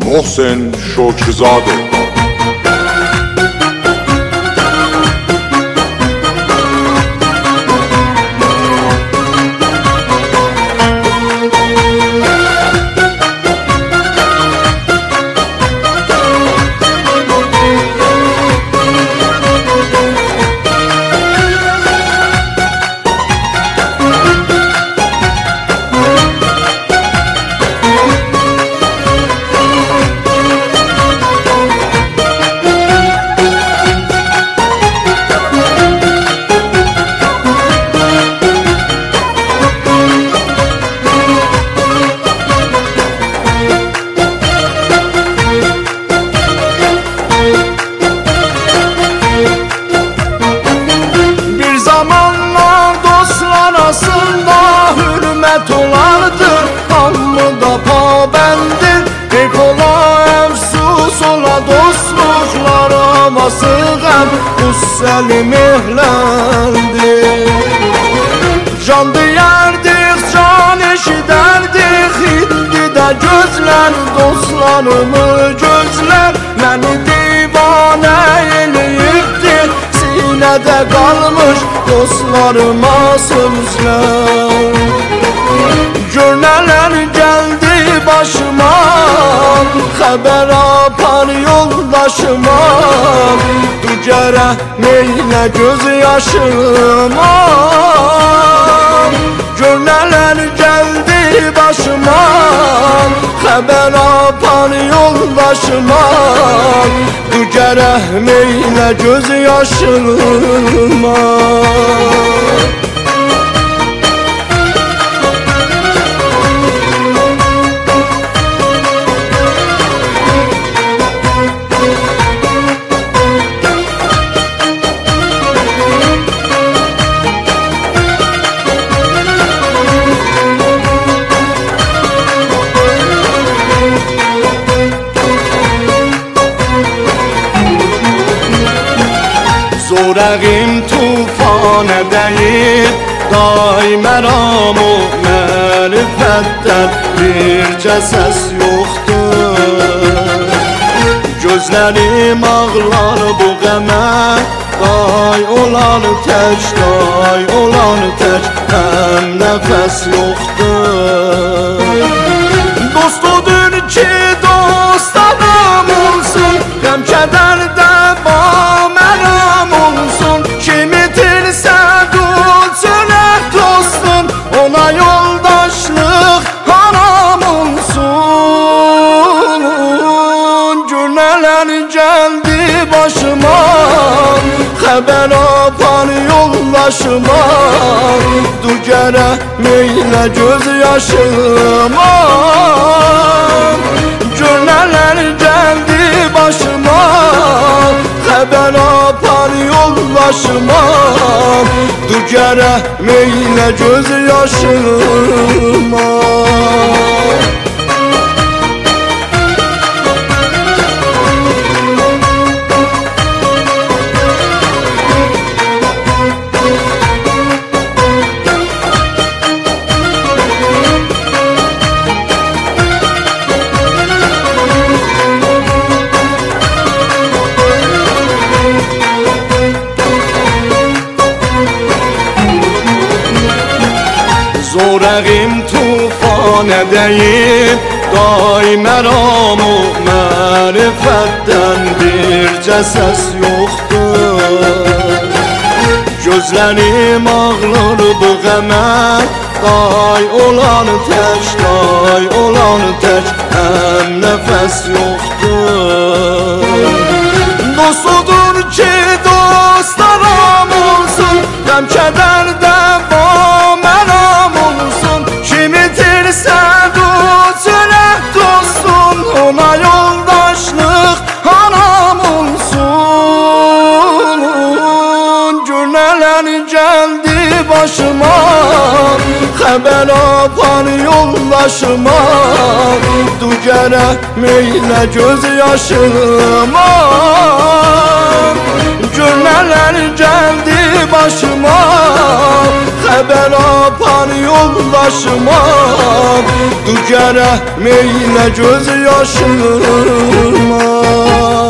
Mohsen Şokrizade. Olardır, hamı da pabendir. Pek ola efsus ola dostluklara vasıqəm Qüssəli mehlendir. Can diyərdik, can eşidərdik, indi də gözlər dostlarımı gözlər. Məni divanə eləyibdir, sinədə qalmış dostlarıma sözlər. Gör nələr gəldi başıma, xəbər apar yoldaşıma. Dügərə meylə göz yaşıma. Gör nələr gəldi başıma, xəbər apar yoldaşıma. Dügərə meylə göz yaşıma. Zorağım tufana deyib, day məram o mərifətdən bircə səs yoxdur. Gözlərim ağlar bu qəmə, day olan tək, day olan tək, həm nəfəs yoxdur. Dostudur ki dostlarım olsun, qəm kədərdə məram olsun. Kim itirsə qulçunə dostun, ona yoldaşlıq haram olsun. Gör nələr gəldi başıma, xəbər apar yoldaşıma. Dügərə meylə göz yaşıma. Gör nələr gəldi başıma, xəbər apar yoldaşıma. Dügərə meylə göz yaşıma. Zorağım tufana deyib, day məram o mərifətdən bircə səs yoxdur. Gözlərim ağlar bu qəmə, day olan tək, day olan tək, həm nəfəs yoxdur. Dostudur ki dostlarım olsun, qəm kədərdə məram olsun. Kim itirsə qulçunə dostun, ona yoldaşlıq haram olsun. Gör nələr gəldi başıma, xəbər apar yoldaşıma. Dügərə meylə göz yaşıma. Gör neler geldi başıma, haber apan yoldaşıma. Dur gərək meylə göz yaşıma.